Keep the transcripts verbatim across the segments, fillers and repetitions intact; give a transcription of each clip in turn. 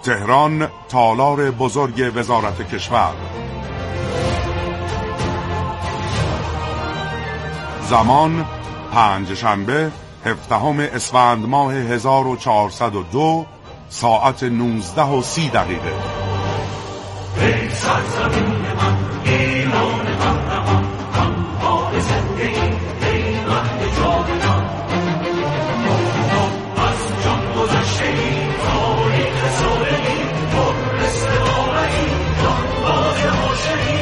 تهران، تالار بزرگ وزارت کشور. زمان پنج شنبه هفدهم اسفند ماه هزار و چهارصد و دو، ساعت نوزده و سی دقیقه. ای سرزمین من، ایران قهرمان، انبار زندگی، ای مهد جاودان. از جان گذشته ای، تاریخ ساله‌ای، پر استعاره‌ای، جانباز عاشقی.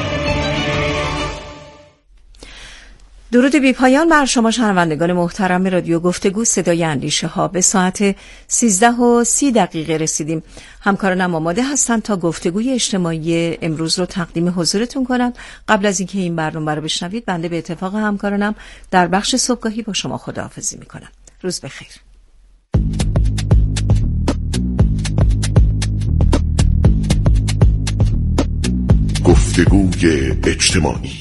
درود بی پایان بر شما شنوندگان محترم رادیو گفتگو صدای اندیشه ها. به ساعت سیزده و سی دقیقه رسیدیم. همکارانم آماده هستند تا گفتگوی اجتماعی امروز رو تقدیم حضورتون کنم. قبل از اینکه این برنامه رو بشنوید، بنده به اتفاق همکارانم در بخش صبحگاهی با شما خداحافظی میکنم. روز بخیر. گفتگوی اجتماعی.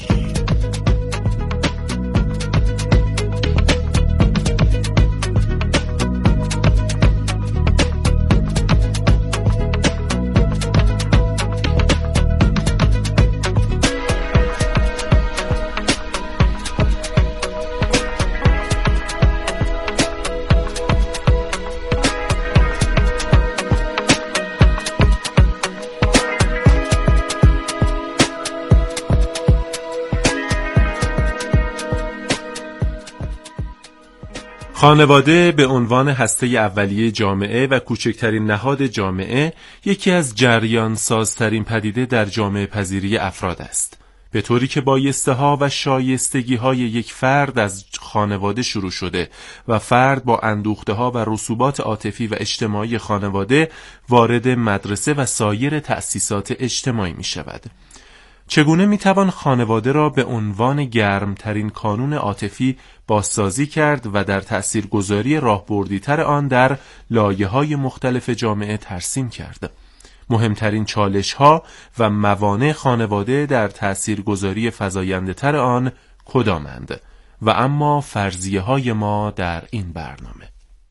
خانواده به عنوان هسته اولیه جامعه و کوچکترین نهاد جامعه یکی از جریان سازترین پدیده در جامعه پذیری افراد است، به طوری که بایسته ها و شایستگی های یک فرد از خانواده شروع شده و فرد با اندوخته ها و رسوبات عاطفی و اجتماعی خانواده وارد مدرسه و سایر تأسیسات اجتماعی می شود. چگونه میتوان خانواده را به عنوان گرمترین کانون عاطفی بازسازی کرد و در تأثیرگذاری راهبردی‌تر آن در لایه‌های مختلف جامعه ترسیم کرد؟ مهمترین چالش‌ها و موانع خانواده در تأثیرگذاری فزاینده‌تر آن کدامند؟ و اما فرضیه‌های ما در این برنامه.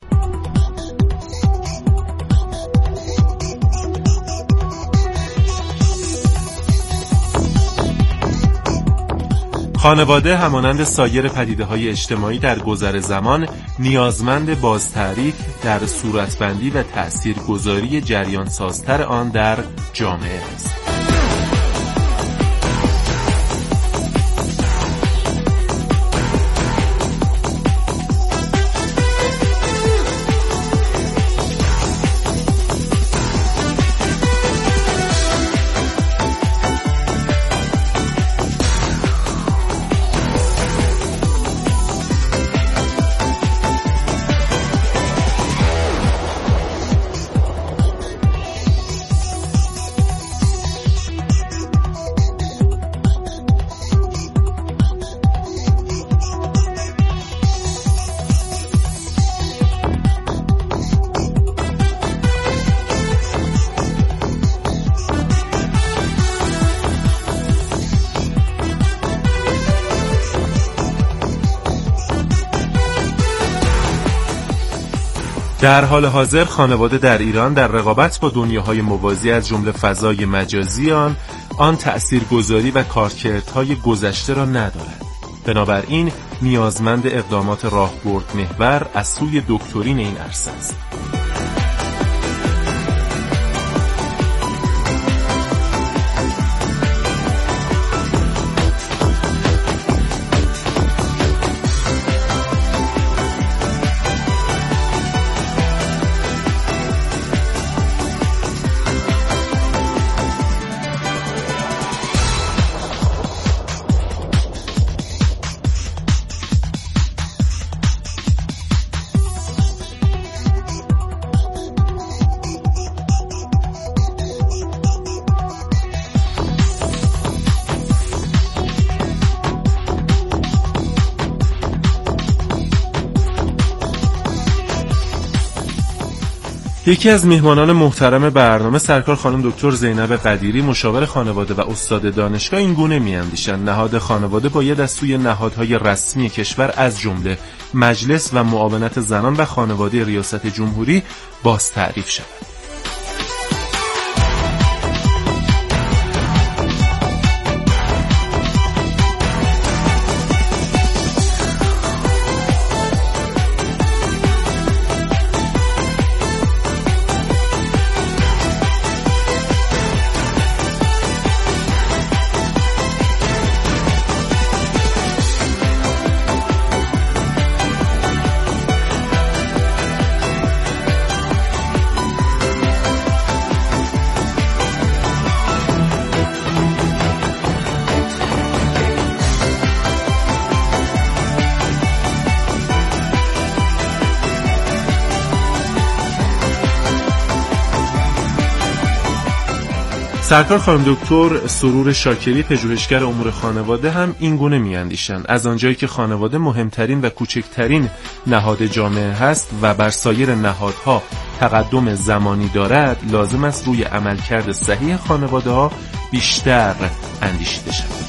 خانواده همانند سایر پدیده‌های اجتماعی در گذر زمان نیازمند بازتعریف در صورتبندی و تأثیرگذاری جریان سازتر آن در جامعه است. در حال حاضر خانواده در ایران در رقابت با دنیاهای موازی از جمله فضای مجازی آن آن تأثیرگذاری و کارکردهای گذشته را ندارد. بنابراین نیازمند اقدامات راهبرد محور از سوی دکترین این عرصه است. یکی از میهمانان محترم برنامه سرکار خانم دکتر زینب قدیری، مشاور خانواده و استاد دانشگاه، این گونه می‌اندیشند نهاد خانواده باید از سوی نهادهای رسمی کشور از جمله مجلس و معاونت زنان و خانواده ریاست جمهوری باز تعریف شود. سرکار خانم دکتر سرور شاکری پژوهشگر امور خانواده هم این گونه می‌اندیشند. از آنجایی که خانواده مهمترین و کوچکترین نهاد جامعه هست و بر سایر نهادها تقدم زمانی دارد، لازم است روی عملکرد صحیح خانواده‌ها بیشتر اندیشیده شود.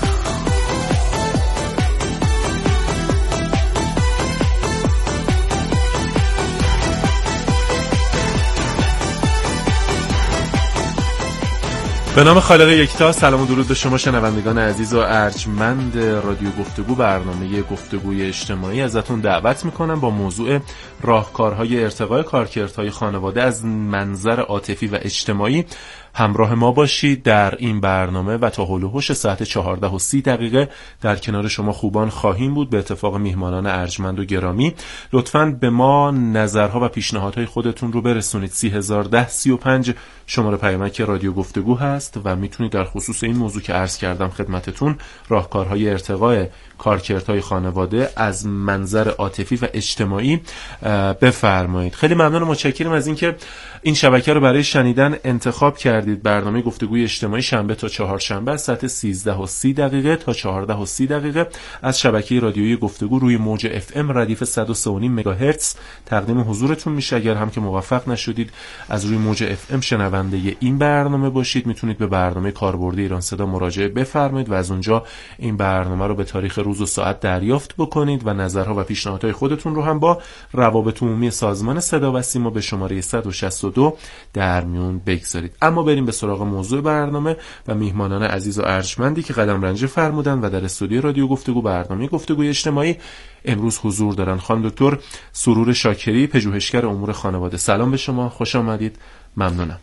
به نام خالق یکتا، سلام و درود به شما شنوندگان عزیز و ارجمند رادیو گفتگو، برنامه گفتگوی اجتماعی. ازتون دعوت میکنم با موضوع راهکارهای ارتقای کارکردهای خانواده از منظر عاطفی و اجتماعی همراه ما باشید در این برنامه و تا حول و حوش ساعت چهارده و سی دقیقه در کنار شما خوبان خواهیم بود. به اتفاق میهمانان ارجمند و گرامی لطفاً به ما نظرها و پیشنهادهای خودتون رو برسونید. سی هزار و ده سی و پنج شماره پیامک رادیو گفتگو هست و میتونید در خصوص این موضوع که عرض کردم خدمتتون، راهکارهای ارتقای کارکردهای خانواده از منظر عاطفی و اجتماعی بفرمایید. خیلی ممنون و متشکرم از اینکه این شبکه رو برای شنیدن انتخاب کردید. برنامه گفتگوی اجتماعی شنبه تا چهارشنبه از ساعت سیزده و سی دقیقه تا چهارده و سی دقیقه از شبکه رادیویی گفتگو روی موج اف ام ردیف صد و سه و نیم مگاهرتز تقدیم حضورتون میشه. اگر هم که موفق نشدید از روی موج اف ام شنونده این برنامه باشید، میتونید به برنامه کاربردی ایران صدا مراجعه بفرمایید و از اونجا این برنامه رو به تاریخ روز و ساعت دریافت بکنید و نظرها و پیشنهادهای خودتون رو هم با روابط عمومی سازمان صدا و سیما به شماره صد و شصت و دو در میون بگذارید. اما بریم به سراغ موضوع برنامه و میهمانان عزیز و ارجمندی که قدم رنجه فرمودن و در استودیو رادیو گفتگو برنامه گفتگوی اجتماعی امروز حضور دارن. خانم دکتر سرور شاکری پژوهشگر امور خانواده، سلام به شما، خوش آمدید. ممنونم.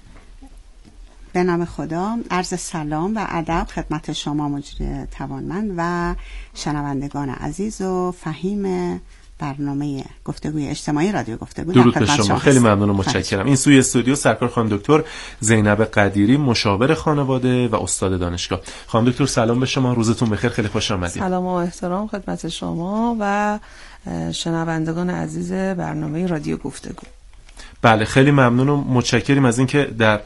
به نام خدا، عرض سلام و ادب خدمت شما مجری توانمند و شنوندگان عزیز و فهیم برنامه گفتگوی اجتماعی رادیو گفتگو. درود به شما، خیلی ممنون و متشکرم. این سوی استودیو سرکار خانم دکتر زینب قدیری، مشاور خانواده و استاد دانشگاه. خانم دکتر سلام به شما، روزتون بخیر، خیلی خوش آمدید. سلام و احترام خدمت شما و شنوندگان عزیز برنامه رادیو گفتگو. بله، خیلی ممنون و متشکریم از اینکه در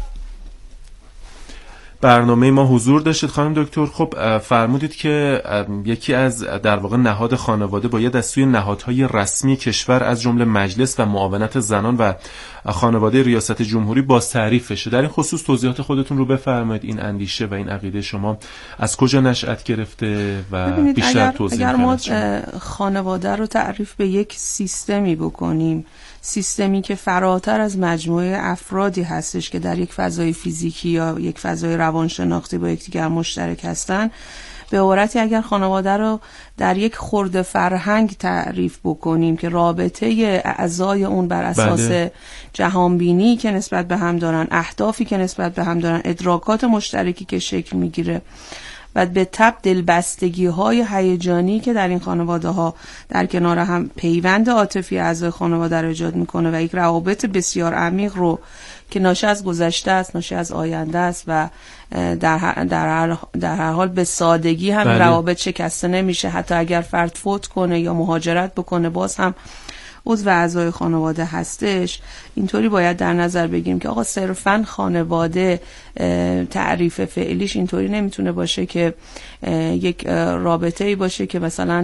برنامه ما حضور داشتید. خانم دکتر خب فرمودید که یکی از در واقع نهاد خانواده باید از سوی نهادهای رسمی کشور از جمله مجلس و معاونت زنان و خانواده ریاست جمهوری باز تعریف بشه. در این خصوص توضیحات خودتون رو بفرمایید. این اندیشه و این عقیده شما از کجا نشأت گرفته و بیشتر اگر توضیح اگر ما کنید؟ خانواده رو تعریف به یک سیستمی بکنیم، سیستمی که فراتر از مجموعه افرادی هستش که در یک فضای فیزیکی یا یک فضای روانشناختی با یکدیگر مشترک هستن، به عبارتی اگر خانواده رو در یک خرد فرهنگ تعریف بکنیم که رابطه اعضای اون بر اساس بله. جهانبینی که نسبت به هم دارن، اهدافی که نسبت به هم دارن، ادراکات مشترکی که شکل میگیره و به تبع دلبستگی های هیجانی که در این خانواده ها در کنار هم پیوند عاطفی اعضای خانواده رو ایجاد میکنه و یک روابط بسیار عمیق رو که ناشی از گذشته است، ناشی از آینده است و در هر, در هر, در هر حال به سادگی هم بله. روابط شکسته نمیشه. حتی اگر فرد فوت کنه یا مهاجرت بکنه باز هم عضو اعضای خانواده هستش. اینطوری باید در نظر بگیریم که آقا صرفاً خانواده تعریف فعلیش اینطوری نمیتونه باشه که یک رابطه‌ای باشه که مثلا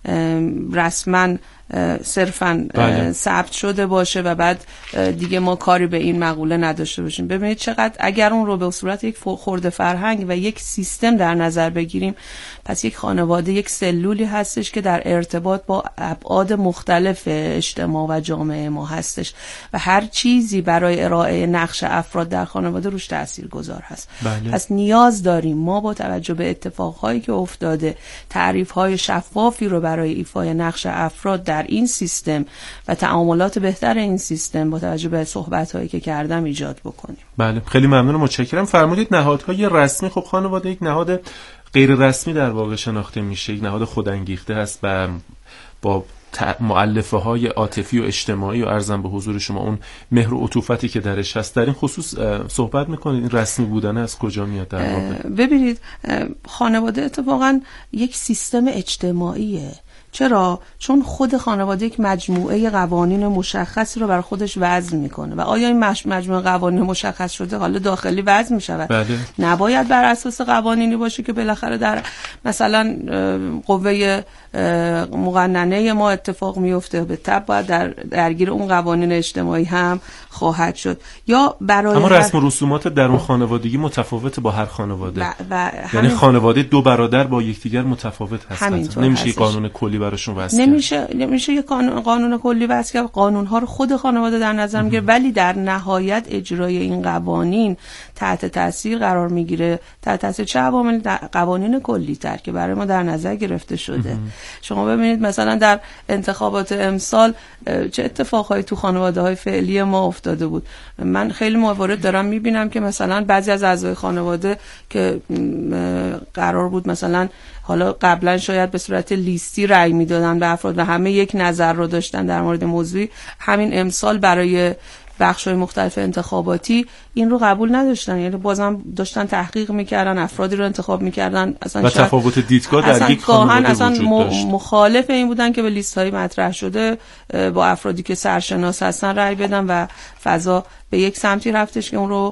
رسماً صرفاً بله. ثبت شده باشه و بعد دیگه ما کاری به این مقوله نداشته باشیم. ببینید چقدر اگر اون رو به صورت یک خرد فرهنگ و یک سیستم در نظر بگیریم، پس یک خانواده یک سلولی هستش که در ارتباط با ابعاد مختلف اجتماع و جامعه ما هستش و هر چیزی برای ارائه نقش افراد در خانواده روش تاثیرگذار هست. بله. پس نیاز داریم ما با توجه به اتفاقهایی که افتاده تعریف‌های شفافی رو برای ایفای نقش افراد در این سیستم و تعاملات بهتر این سیستم با توجه به صحبت‌هایی که کردم ایجاد بکنیم. بله، خیلی ممنون و متشکرم. فرمودید نهادهای رسمی. خب خانواده یک نهاد غیر رسمی در واقع شناخته میشه، یک نهاد خودانگیخته هست و با مؤلفه های عاطفی و اجتماعی و عرضم به حضور شما اون مهر و عطوفتی که درش هست. در این خصوص صحبت میکنید این رسمی بودن از کجا میاد در واقع؟ ببینید خانواده اتفاقا یک سیستم اجتماعیه، چرا؟ چون خود خانواده یک مجموعه قوانین مشخصی رو بر خودش وضع میکنه و آیا این مجموعه قوانین مشخص شده حالا داخلی وضع میشود؟ بله. نباید بر اساس قوانینی باشه که بالاخره در مثلا قوه مقننه ما اتفاق میفته، به تبع باید در درگیر اون قوانین اجتماعی هم خواهد شد. یا برای اما رسم و رسومات در اون خانوادگی متفاوت با هر خانواده و, و یعنی خانواده دو برادر با یکدیگر متفاوت هستند، نمیشه هستش. قانون کلی براشون وضع نمیشه نمیشه یه قانون قانون کلی وضع کرد. قانون ها رو خود خانواده در نظر میگیره، ولی در نهایت اجرای این قوانین تحت تاثیر قرار میگیره. تحت تاثیر چه عواملی؟ قوانین کلی تر که برای ما در نظر گرفته شده. ام. شما ببینید مثلا در انتخابات امسال چه اتفاقهایی تو خانواده های فعلی ما افتاده بود. من خیلی موارد دارم میبینم که مثلا بعضی از اعضای خانواده که قرار بود مثلا حالا قبلا شاید به صورت لیستی رأی میدادن به افراد و همه یک نظر رو داشتن در مورد موضوعی، همین امسال برای بخش‌های مختلف انتخاباتی این رو قبول نداشتن، یعنی بازم داشتن تحقیق میکردن، افرادی رو انتخاب میکردن اصلا و تفاوت دیدگاه در یک خانواده اصلا وجود داشت. مخالف این بودن که به لیست‌های مطرح شده با افرادی که سرشناس هستن رأی بدن و فضا به یک سمتی رفتش که اون رو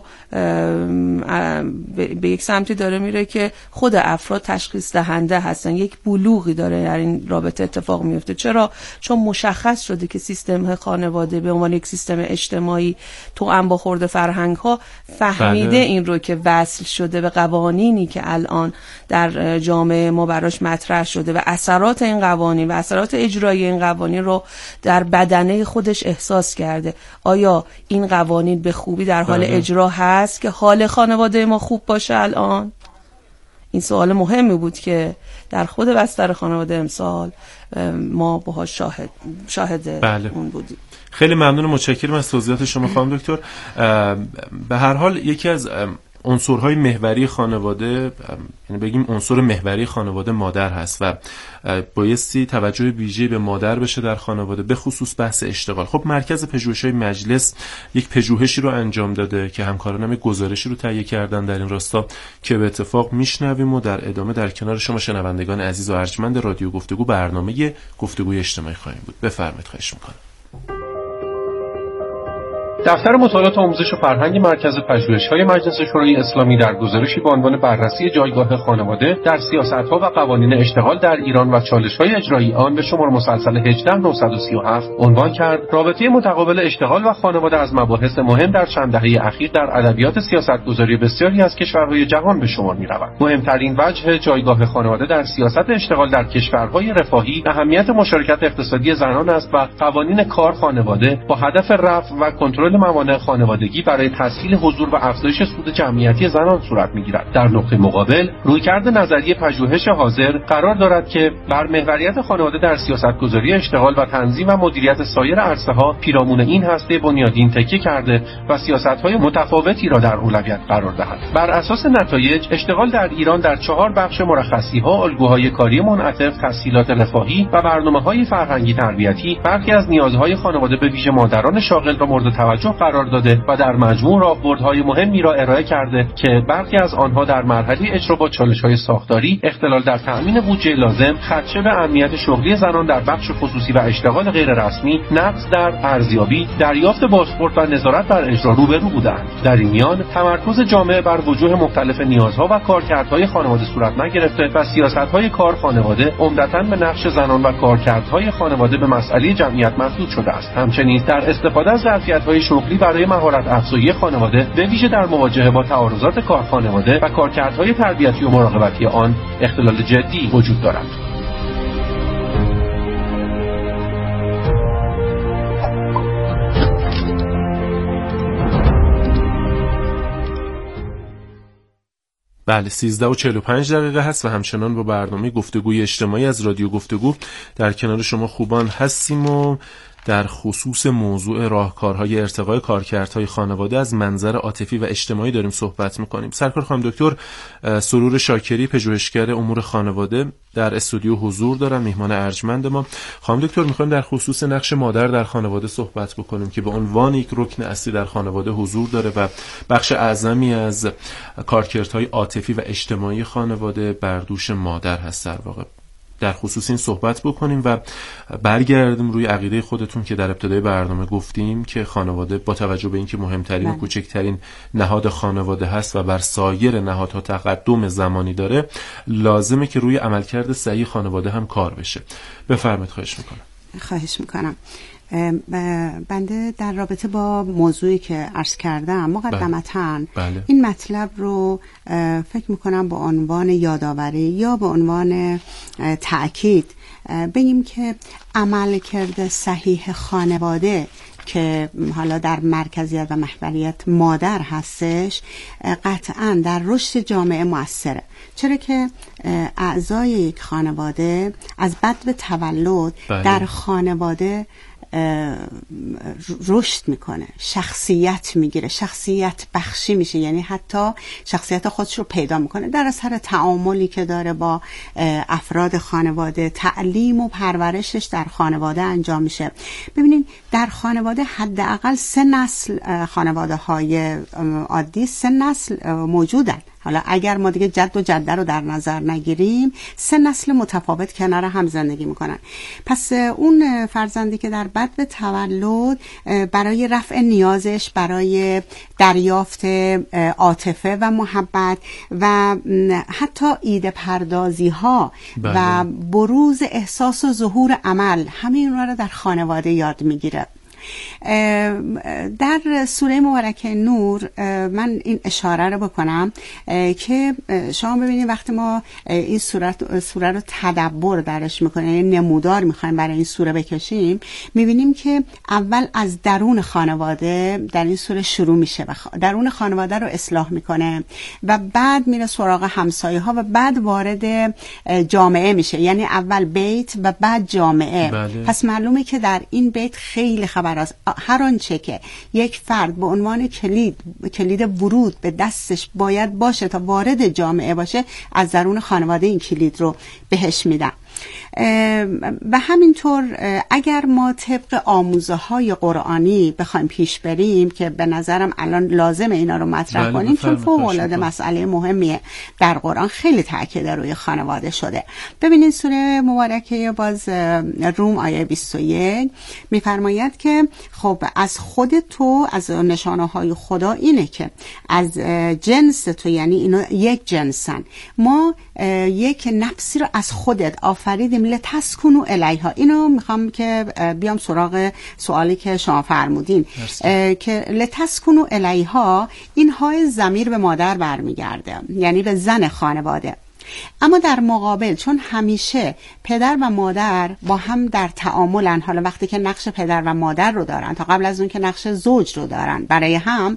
به یک سمتی داره میره که خود افراد تشخیص دهنده هستن، یک بلوغی داره در این رابطه اتفاق میفته. چرا؟ چون مشخص شده که سیستم خانواده به عنوان یک سیستم اجتماعی تو انبا خورده فرهنگ ها فهمیده بله. این رو که وصل شده به قوانینی که الان در جامعه ما براش مطرح شده و اثرات این قوانین و اثرات اجرایی این قوانین رو در بدنه خودش احساس کرده. آیا این قوانین به خوبی در حال بله. اجرا هست که حال خانواده ما خوب باشه الان؟ این سوال مهمی بود که در خود بستر خانواده امسال ما باهاش شاهد شاهد بله. اون بودیم. خیلی ممنون و متشکرم از توضیحات شما خانم دکتر. به هر حال یکی از عنصرهای محوری خانواده، یعنی بگیم عنصر محوری خانواده مادر هست و بایستی توجه ویژه‌ای به مادر بشه در خانواده، به خصوص بحث اشتغال. خب مرکز پژوهش‌های مجلس یک پژوهشی رو انجام داده که همکارانم یک گزارشی رو تهیه کردن در این راستا که به اتفاق میشنویم و در ادامه در کنار شما شنوندگان عزیز و ارجمند رادیو گفتگو برنامه گفتگوی اجتماعی خواهیم بود. بفرمایید، خواهش می‌کنم. دفتر مطالعات آموزش و فرهنگ مرکز پژوهش‌های مجلس شورای اسلامی در گزارشی با عنوان بررسی جایگاه خانواده در سیاست‌ها و قوانین اشتغال در ایران و چالش‌های اجرایی آن به شمار مسلسل هجده هزار و نهصد و سی و هفت عنوان کرد: رابطه متقابل اشتغال و خانواده از مباحث مهم در چند دهه اخیر در ادبیات سیاست‌گذاری بسیاری از کشورهای جهان به شمار می‌رود. مهمترین وجه جایگاه خانواده در سیاست اشتغال در کشورهای رفاهی اهمیت مشارکت اقتصادی زنان است و قوانین کار خانواده با هدف رفع و کنترل موانع خانوادگی برای تسهیل حضور و افزایش سود جمعیتی زنان صورت می‌گیرد. در نقطه مقابل، رویکرد نظریه پژوهش حاضر قرار دارد که بر محوریت خانواده در سیاست‌گذاری اشتغال و تنظیم و مدیریت سایر عرصه‌ها پیرامون این هسته بنیادین تکیه کرده و سیاست‌های متفاوتی را در اولویت قرار دهد. بر اساس نتایج، اشتغال در ایران در چهار بخش مرخصی‌ها، الگوهای کاری منعطف، تسهیلات رفاهی و برنامه‌های فرهنگی تربیتی برخی از نیازهای خانواده به ویژه مادران شاغل را مورد توجه قرار داده و در مجموع راهبردهای مهمی را ارائه کرده که برخی از آنها در مرحله اجرا با چالش‌های ساختاری، اختلال در تأمین بودجه لازم، خدشه به امنیت شغلی زنان در بخش خصوصی و اشتغال غیر رسمی، نقص در ارزیابی، دریافت پاسپورت و نظارت بر اجرا روبرو بودند. در این میان تمرکز جامعه بر وجوه مختلف نیازها و کارکردهای خانواده صورت نگرفته و سیاست‌های کار خانواده عمدتاً به نقش زنان و کارکردهای خانواده به مسئله جمعیت محدود شده است. همچنین در استفاده از ظرفیت‌های شغلی برای مهارت افزایی خانواده به ویژه در مواجهه با تعارضات کار خانواده و کارکردهای تربیتی و مراقبتی آن اختلال جدی وجود دارد. بله، سیزده و چهل و پنج دقیقه هست و همچنان با برنامه گفتگوی اجتماعی از رادیو گفتگو در کنار شما خوبان هستیم و در خصوص موضوع راهکارهای ارتقای کارکردهای خانواده از منظر عاطفی و اجتماعی داریم صحبت میکنیم. سرکار خانم دکتر سرور شاکری، پژوهشگر امور خانواده، در استودیو حضور دارن، میهمان ارجمند ما. خانم دکتر، میخوایم در خصوص نقش مادر در خانواده صحبت بکنیم که به عنوان یک رکن اصلی در خانواده حضور داره و بخش اعظمی از کارکردهای عاطفی و اجتماعی خانواده بر دوش مادر هست در واقع. در خصوص این صحبت بکنیم و برگردیم روی عقیده خودتون که در ابتدای برنامه گفتیم که خانواده با توجه به اینکه مهمترین و کوچکترین نهاد خانواده هست و بر سایر نهادها تقدم زمانی داره، لازمه که روی عملکرد صحیح خانواده هم کار بشه. بفرمایید. خواهش میکنم. خواهش میکنم. بنده در رابطه با موضوعی که عرض کردم مقدمتاً بله. این مطلب رو فکر میکنم به عنوان یادآوری یا به عنوان تأکید بگیم که عملکرد صحیح خانواده که حالا در مرکزیت و محوریت مادر هستش قطعاً در رشد جامعه مؤثره، چرا که اعضای یک خانواده از بد به تولد بله. در خانواده رشد میکنه، شخصیت میگیره، شخصیت بخشی میشه، یعنی حتی شخصیت خودش رو پیدا میکنه در اثر تعاملی که داره با افراد خانواده، تعلیم و پرورشش در خانواده انجام میشه. ببینید در خانواده حداقل سه نسل خانواده های عادی سه نسل موجودن. حالا اگر ما دیگه جد و جده رو در نظر نگیریم، سه نسل متفاوت کنار هم زندگی میکنن. پس اون فرزندی که در بد به تولد برای رفع نیازش، برای دریافت عاطفه و محبت و حتی ایده پردازی ها بله. و بروز احساس و ظهور عمل، همه اینا رو در خانواده یاد میگیره. در سوره مبارکه نور من این اشاره رو بکنم که شما ببینید وقتی ما این سوره سوره رو تدبر درش میکنیم، یعنی نمودار میخوایم برای این سوره بکشیم، میبینیم که اول از درون خانواده در این سوره شروع میشه و درون خانواده رو اصلاح میکنه و بعد میره سراغ همسایه ها و بعد وارد جامعه میشه، یعنی اول بیت و بعد جامعه. بله. پس معلومه که در این بیت خیلی خبر است. هر آنچه که یک فرد به عنوان کلید کلید ورود به دستش باید باشه تا وارد جامعه باشه، از درون خانواده این کلید رو بهش میدن. و همینطور اگر ما طبق آموزه های قرآنی بخوایم پیش بریم که به نظرم الان لازمه اینا رو مطرح کنیم چون فوق العاده مسئله مهمیه، در قرآن خیلی تاکید روی خانواده شده. ببینید سوره مبارکه باز روم آیه بیست و یک میفرماید که خب از خود تو، از نشانه های خدا اینه که از جنس تو، یعنی اینا یک جنسن، ما یک نفسی رو از خودت آفریدیم لتسکنوا الیها. اینو میخوام که بیام سراغ سوالی که شما فرمودین که لتسکنوا الیها، این های ضمیر به مادر برمیگرده، یعنی به زن خانواده. اما در مقابل چون همیشه پدر و مادر با هم در تعاملن، حالا وقتی که نقش پدر و مادر رو دارن تا قبل از اون که نقش زوج رو دارن برای هم،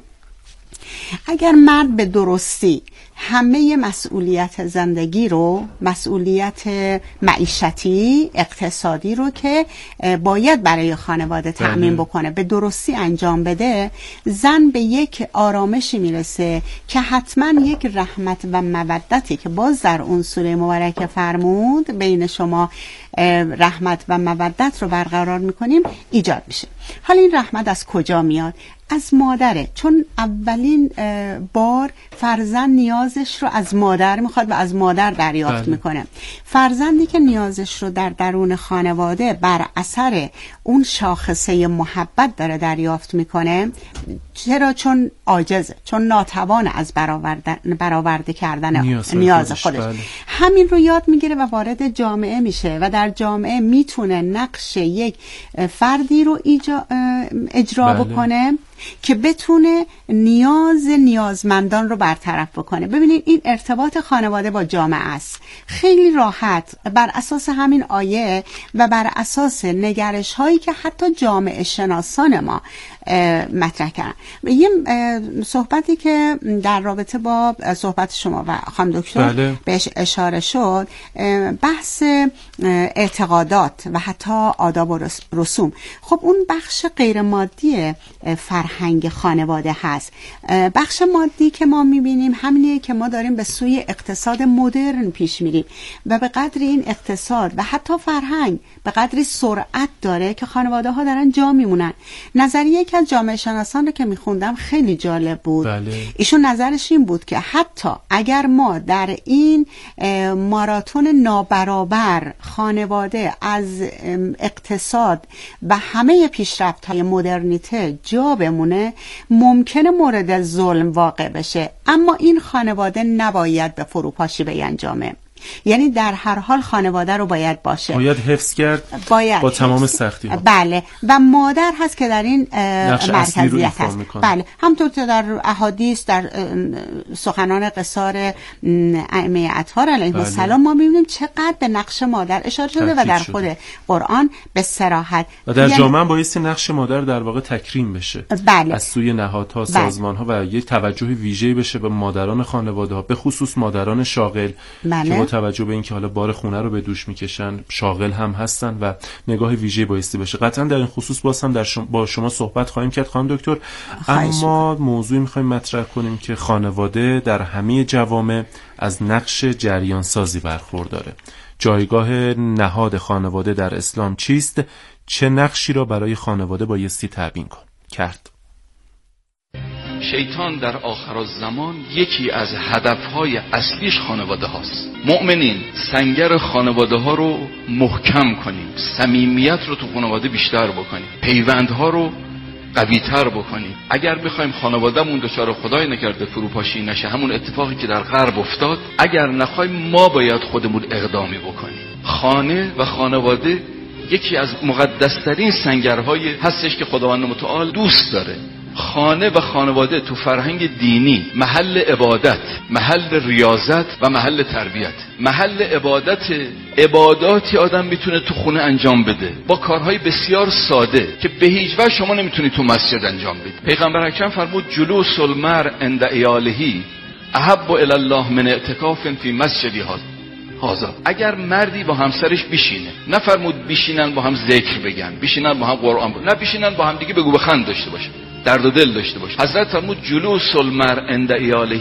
اگر مرد به درستی همه مسئولیت زندگی رو، مسئولیت معیشتی، اقتصادی رو که باید برای خانواده تأمین بکنه به درستی انجام بده، زن به یک آرامشی میرسه که حتما یک رحمت و مودتی که باز در اون سوره مبارکه فرمود بین شما رحمت و مودت رو برقرار میکنیم ایجاد میشه. حالا این رحمت از کجا میاد؟ از مادره، چون اولین بار فرزند نیازش رو از مادر میخواد و از مادر دریافت بله. میکنه. فرزندی که نیازش رو در درون خانواده بر اثر اون شاخصه محبت داره دریافت میکنه، چرا؟ چون عاجزه، چون ناتوان از برآورده برآورده کردن نیاز, نیاز خودش, خودش. بله. همین رو یاد میگیره و وارد جامعه میشه و در جامعه میتونه نقش یک فردی رو ایجا اجرا بله. بکنه که بتونه نیاز نیازمندان رو برطرف بکنه. ببینید این ارتباط خانواده با جامعه است. خیلی راحت بر اساس همین آیه و بر اساس نگرش هایی که حتی جامعه شناسان ما مطرح کردن. یه صحبتی که در رابطه با صحبت شما و خانم دکتر بله. بهش اشاره شد، بحث اعتقادات و حتی آداب و رسوم. خب اون بخش غیر مادی فرهنگ خانواده هست. بخش مادی که ما میبینیم همینه که ما داریم به سوی اقتصاد مدرن پیش میریم و به قدر این اقتصاد و حتی فرهنگ به قدری سرعت داره که خانواده ها دارن جا میمونن. نظریه که یکی از جامعه شناسان رو که میخوندم خیلی جالب بود. بله. ایشون نظرش این بود که حتی اگر ما در این ماراتون نابرابر خانواده از اقتصاد و همه پیشرفت‌های مدرنیته جا بمونه، ممکنه مورد ظلم واقع بشه، اما این خانواده نباید به فروپاشی بیانجامه. یعنی در هر حال خانواده رو باید باشه، باید حفظ کرد باید با تمام سختی ها. بله، و مادر هست که در این مرکزیت هست. بله، همونطور که در احادیث، در سخنان قصار ائمه اطهار علیهم بله. السلام ما می‌بینیم چقدر به نقش مادر اشاره شده و در خود شده. قرآن به صراحت و در یعنی... جامعه بایستی نقش مادر در واقع تکریم بشه بله. از سوی نهادها، سازمان‌ها بله. و یه توجه ویژه‌ای بشه به مادران خانواده‌ها، به خصوص مادران شاغل بله. توجه به اینکه حالا بار خونه رو به دوش میکشن، شاغل هم هستن و نگاه ویژه‌ای بایستی باشه. قطعا در این خصوص باز هم در شما با شما صحبت خواهیم کرد خانم دکتر، اما موضوعی می‌خوایم مطرح کنیم که خانواده در همه جوامع از نقش جریان سازی برخورداره. جایگاه نهاد خانواده در اسلام چیست؟ چه نقشی را برای خانواده بایستی تعیین کن کرد؟ شیطان در آخرالزمان یکی از هدفهای اصلیش خانواده هاست. مؤمنین سنگر خانواده ها رو محکم کنیم، صمیمیت رو تو خانواده بیشتر بکنیم، پیوندها رو قوی‌تر بکنیم. اگر بخوایم خانواده‌مون دچار خدای نکرده فروپاشی نشه، همون اتفاقی که در غرب افتاد، اگر نخوایم ما باید خودمون اقدامی بکنیم. خانه و خانواده یکی از مقدس‌ترین سنگرهای هستش که خداوند متعال دوست داره. خانه و خانواده تو فرهنگ دینی محل عبادت، محل ریاضت و محل تربیت. محل عبادت، عباداتی آدم میتونه تو خونه انجام بده با کارهای بسیار ساده که به هیچ وجه شما نمیتونی تو مسجد انجام بدی. پیغمبر اکرم فرمود جلوس المرء عند عیاله احب الی الله من اعتکاف فی مسجدی هذا. اگر مردی با همسرش بشینه، نفرمود بشینن با هم ذکر بگن، بشینن با هم قرآن بگن، نه بشینن با هم دیگه بگو بخند داشته باشه، درد و دل داشته باشه. حضرت فرمود جلوس المرء عند عیاله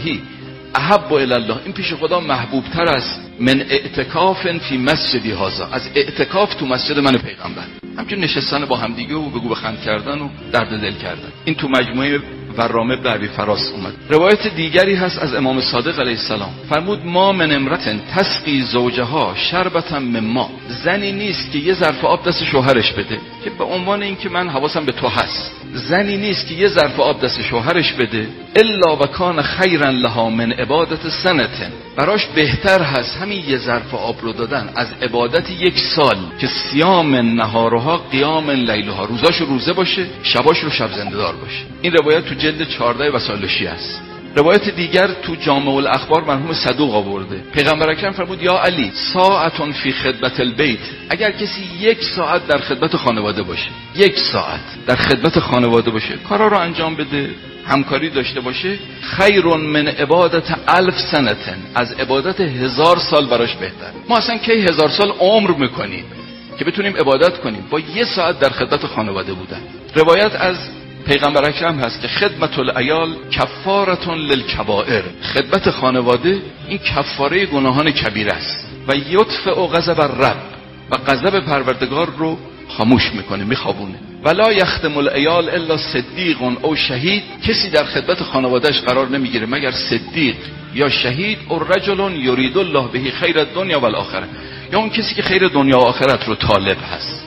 احب الی الله، این پیش خدا محبوب تر است من اعتکاف فی مسجدی هذا، از اعتکاف تو مسجد من پیغمبر. همچنین نشستن با هم دیگه و بگو بخند کردن و درد دل کردن. این تو مجموعه ورام ابن ابی فراس اومد. روایت دیگری هست از امام صادق علیه السلام، فرمود ما من امرتن تسقی زوجها شربتا من ما، زنی نیست که یه ظرف آب دست شوهرش بده که به عنوان اینکه من حواسم به تو هست، زنی نیست که یه ظرف آب دست شوهرش بده الا و کان خیرا لها من عبادت سنتن، براش بهتر هست همین یه ظرف آب رو دادن از عبادت یک سال که صیام نهارها قیام لیلها، روزاش روزه باشه، شباش رو شب زنده دار باشه. این روایت تو جلد چهارده وسائل شیعه است. روایت دیگر تو جامع الاخبار مرحوم صدوق آورده. پیغمبر اکرم فرمود یا علی ساعتون فی خدمت البیت، اگر کسی یک ساعت در خدمت خانواده باشه، یک ساعت در خدمت خانواده باشه، کارا رو انجام بده، همکاری داشته باشه، خیر من عبادت الف سنتن، از عبادت هزار سال براش بهتر. ما اصلا کی هزار سال عمر میکنیم که بتونیم عبادت کنیم با یه ساعت در خدمت خانواده بودن. روایت از پیغمبر اکرم هست که خدمت العیال کفارتون للکبائر، خدمت خانواده این کفاره گناهان کبیره است و یطفئ غضب الرب، و غضب پروردگار رو خاموش میکنه، میخوابونه. ولا یختم العیال الا صدیق او شهید، کسی در خدمت خانوادهش قرار نمیگیره مگر صدیق یا شهید، او رجل یرید الله به خیر الدنیا و الاخره، یا اون کسی که خیر دنیا و آخرت رو طالب هست.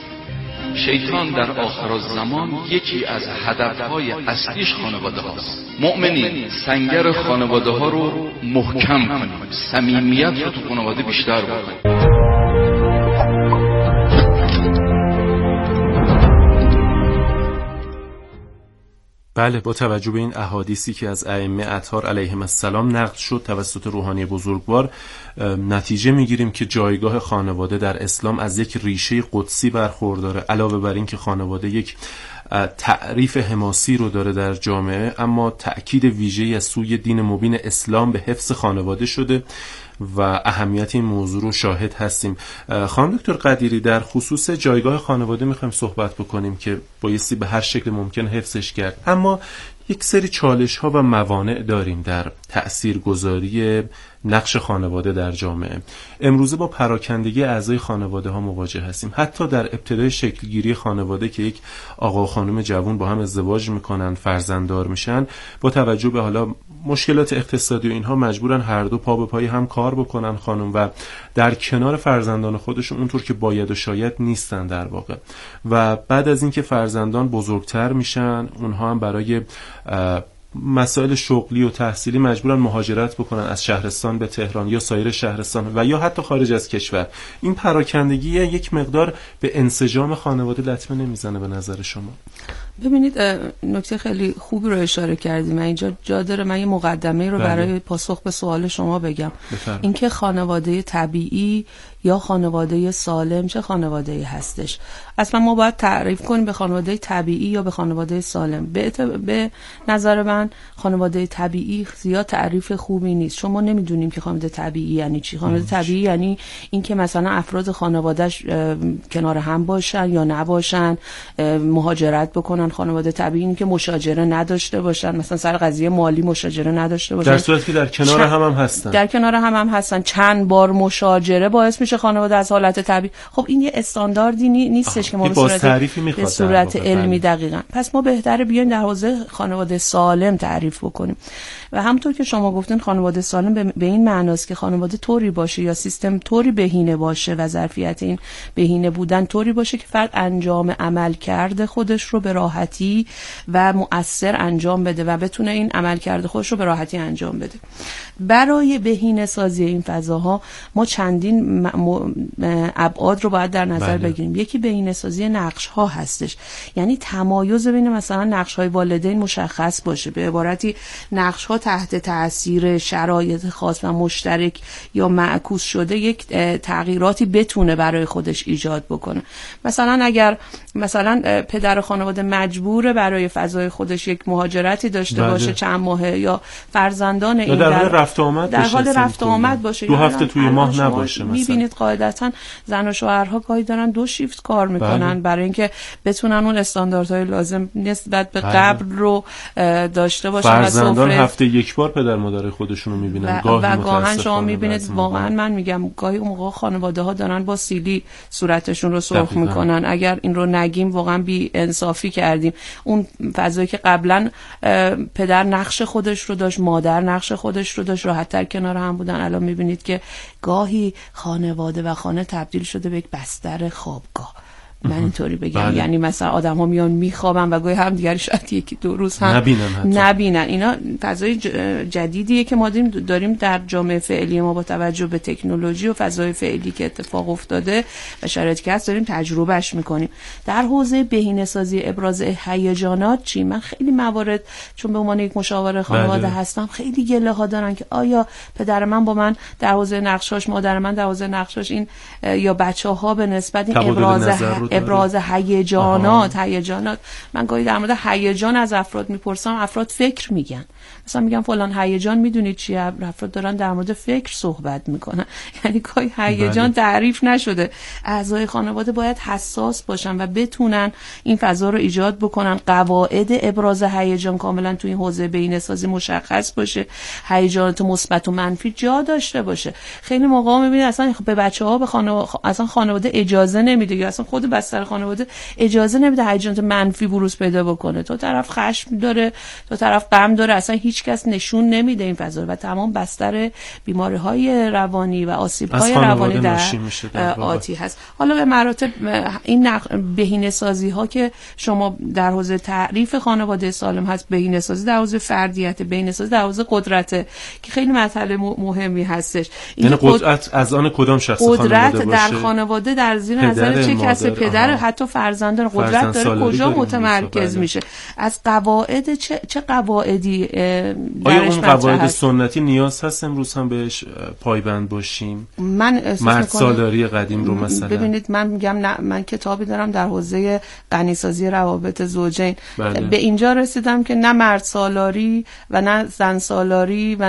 شیطان در آخرالزمان یکی از هدفهای اصلیش خانواده هاست. مؤمنین سنگر خانواده ها رو محکم کنیم، صمیمیت رو تو خانواده بیشتر بکنیم. بله، با توجه به این احادیثی که از ائمه اطهار علیهم السلام نقل شد توسط روحانی بزرگوار، نتیجه میگیریم که جایگاه خانواده در اسلام از یک ریشه قدسی برخورداره. علاوه بر این که خانواده یک تعریف حماسی رو داره در جامعه، اما تأکید ویژه‌ای از سوی دین مبین اسلام به حفظ خانواده شده و اهمیت این موضوع رو شاهد هستیم. خانم دکتر قدیری، در خصوص جایگاه خانواده میخوایم صحبت بکنیم که بایستی به هر شکل ممکن حفظش کرد، اما یک سری چالش ها و موانع داریم در تأثیرگذاری نقش خانواده در جامعه. امروزه با پراکندگی اعضای خانواده ها مواجه هستیم. حتی در ابتدای شکلگیری خانواده که یک آقا و خانم جوان با هم ازدواج میکنن، فرزنددار میشن، با توجه به حالا مشکلات اقتصادی و اینها مجبورن هر دو پا به پای هم کار بکنن خانم و در کنار فرزندان خودشون اونطور که باید و شاید نیستن در واقع. و بعد از اینکه فرزندان بزرگتر میشن، اونها هم برای مسائل شغلی و تحصیلی مجبورن مهاجرت بکنن از شهرستان به تهران یا سایر شهرستان و یا حتی خارج از کشور. این پراکندگی یک مقدار به انسجام خانواده لطمه نمیزنه به نظر شما؟ ببینید، نکته خیلی خوبی رو اشاره کردیم. من اینجا جا داره من یه مقدمه رو بله. برای پاسخ به سوال شما بگم. اینکه خانواده طبیعی یا خانواده سالم چه خانواده هستش. اصلا ما باید تعریف کنیم به خانواده طبیعی یا به خانواده سالم. به, به نظر من خانواده طبیعی زیاد تعریف خوبی نیست. شما نمیدونیم که خانواده طبیعی یعنی چی. خانواده طبیعی یعنی اینکه مثلا افراد خانواده‌اش کنار هم باشن یا نباشن، مهاجرت بکنن. خانواده طبیعی این که مشاجره نداشته باشن، مثلا سر قضیه مالی مشاجره نداشته باشن، در صورتی که در کنار چند... هم هم هستن در کنار هم هم هستن چند بار مشاجره باعث میشه خانواده از حالت طبیعی. خب این یه استانداردی نی... نیستش که ما به صورت, به صورت علمی دقیقاً. پس ما بهتره بیایم در حوزه خانواده سالم تعریف بکنیم. و همونطور که شما گفتین خانواده سالم به, به این معناست که خانواده طوری باشه یا سیستم طوری بهینه باشه و ظرفیت این بهینه بودن طوری باشه که فرد انجام عمل کرده خودش رو به راحتی و مؤثر انجام بده و بتونه این عمل کرده خودش رو به راحتی انجام بده. برای بهینه سازی این فضاها ما چندین ابعاد رو باید در نظر بله. بگیریم. یکی بهینه سازی نقش ها هستش، یعنی تمایز بین مثلا نقش های والدین مشخص باشه، به عبارتی نقش ها تحت تاثیر شرایط خاص و مشترک یا معکوس شده یک تغییراتی بتونه برای خودش ایجاد بکنه. مثلا اگر مثلا پدر خانواده مجبوره برای فضای خودش یک مهاجرتی داشته بله. باشه چند ماهه، یا فرزندان این در حال رفت آمد در حال رفت آمد باشه، دو هفته توی ماه نباشه. مثلا میبینید قاعدتا زن و شوهرها گاهی دارن دو شیفت کار میکنن بله. برای اینکه بتونن اون استانداردهای لازم نسبت به قبل بله. رو داشته باشن. فرزندان هفته یک بار پدر مادر خودشون رو میبینن و, و گاهن شما میبینید واقعا من میگم گاهی اون موقع خانواده ها دارن با سیلی صورتشون رو سرخ میکنن. اگر این رو نگیم واقعا بی انصافی کردیم. اون فضایی که قبلا پدر نقش خودش رو داشت، مادر نقش خودش رو داشت، راحت‌تر کنار هم بودن، الان میبینید که گاهی خانواده و خانه تبدیل شده به یک بستر خوابگاه. من اینطوری بگم بله. یعنی مثلا آدم ها میان میخوابن و گاهی هم دیگری شاید یکی دو روز هم نبینن, حتی. نبینن. اینا فضای جدیدیه که ما داریم در جامعه فعلی ما با توجه به تکنولوژی و فضای فعلی که اتفاق افتاده و شرایطی که هست داریم تجربهش میکنیم. در حوزه بهینه‌سازی ابراز هیجانات چی؟ من خیلی موارد چون به عنوان یک مشاور خانواده بله. هستم خیلی گله ها دارن که آیا پدر من با من در حوزه نقشاش، مادر من در حوزه نقشاش این یا بچه‌ها به نسبت این ابراز ابراز هیجانات هیجانات من گاهی در مورد هیجان از افراد میپرسم، افراد فکر میگن. مثلا میگم فلان هیجان میدونید چیه؟ افراد دارن در مورد فکر صحبت میکنن. یعنی گاهی هیجان تعریف نشده. اعضای خانواده باید حساس باشن و بتونن این فضا رو ایجاد بکنن. قواعد ابراز هیجان کاملا تو این حوزه بهینه‌سازی مشخص باشه. هیجانات مثبت و منفی جا داشته باشه. خیلی موقعا میبینید اصلا به بچه‌ها به خانواده اصلا خانواده اجازه نمیده، یا اصلا خود بستر خانواده اجازه نمیده هیجانات منفی بروز پیدا بکنه. تو طرف خشم داره، تو طرف غم داره، اصلا هیچ کس نشون نمیده این فضا و تمام بستر بیماری‌های روانی و آسیب‌های روانی در, در آتی هست. حالا به مراتب این نق... بهینه‌سازی‌ها که شما در حوزه تعریف خانواده سالم هست، بهینه‌سازی در حوزه فردیت، بهینه‌سازی در حوزه قدرت که خیلی مسئله مهمی هستش. یعنی قدرت از آن کدام شخص قدرت خانواده در خانواده در زیر نظر چه کسی، پدر، حتی فرزندان، قدرت داره کجا متمرکز میشه، از قواعد چه چه قواعدی آیا اون قواعد سنتی نیاز هست امروز هم بهش پایبند باشیم؟ من مرد سالاری قدیم رو مثلا ببینید من میگم نه، من کتابی دارم در حوزه غنی‌سازی روابط زوجین بله. به اینجا رسیدم که نه مرد سالاری و نه زن سالاری و